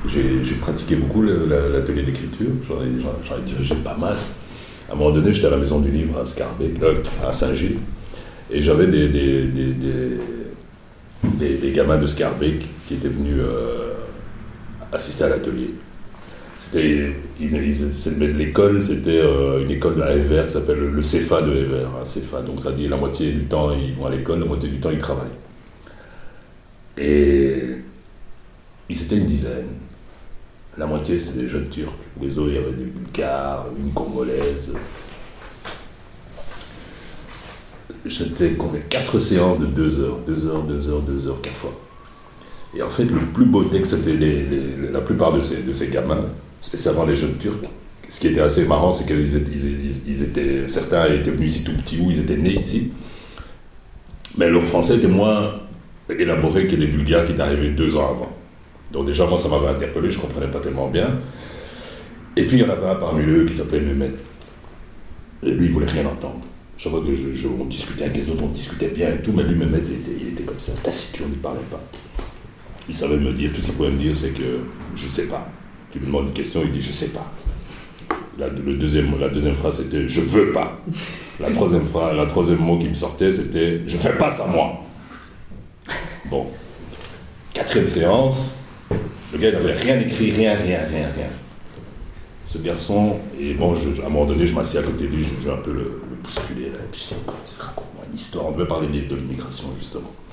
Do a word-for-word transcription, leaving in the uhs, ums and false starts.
j'ai, j'ai pratiqué beaucoup le, la, l'atelier d'écriture, j'en ai, j'en, j'en ai dirigé pas mal. À un moment donné, j'étais à la Maison du Livre à Scarbeck, euh, à Saint-Gilles, et j'avais des, des, des, des, des, des gamins de Scarbeck qui étaient venus euh, assister à l'atelier. C'était, ils, ils, l'école, c'était euh, une école à Evert qui s'appelle le C F A de Evert. Hein, C F A, donc ça dit la moitié du temps ils vont à l'école, la moitié du temps ils travaillent. Et ils étaient une dizaine. La moitié c'était des jeunes Turcs. Les autres, il y avait des Bulgares, une Congolaise. C'était combien ? Quatre séances de deux heures, deux heures, deux heures, deux heures, quatre fois. Et en fait, le plus beau texte, c'était les, les, la plupart de ces, de ces gamins, spécialement les jeunes Turcs. Ce qui était assez marrant, c'est qu'ils étaient, ils, ils étaient, certains étaient venus ici tout petits ou ils étaient nés ici. Mais leur français était moins élaboré que les Bulgares qui étaient arrivés deux ans avant. Donc déjà, moi, ça m'avait interpellé, je ne comprenais pas tellement bien. Et puis, il y en avait un parmi eux qui s'appelait Mehmet. Et lui, il ne voulait rien entendre. Je vois que je, je, on discutait avec les autres, on discutait bien et tout, mais lui, Mehmet, il était, il était comme ça, taciturne, il ne parlait pas. Il savait me dire, tout ce qu'il pouvait me dire, c'est que je ne sais pas. Tu lui demandes une question, il dit je ne sais pas. La, le deuxième, la deuxième phrase, c'était je ne veux pas. La troisième phrase, la troisième mot qui me sortait, c'était je ne fais pas ça moi. Bon. Quatrième séance, le gars n'avait rien écrit, rien, rien, rien, rien. Ce garçon, et bon, je, à un moment donné, je m'assieds à côté de lui, je vais un peu le, le bousculer, là, et puis je dis raconte-moi une histoire. On devait parler de l'immigration, justement.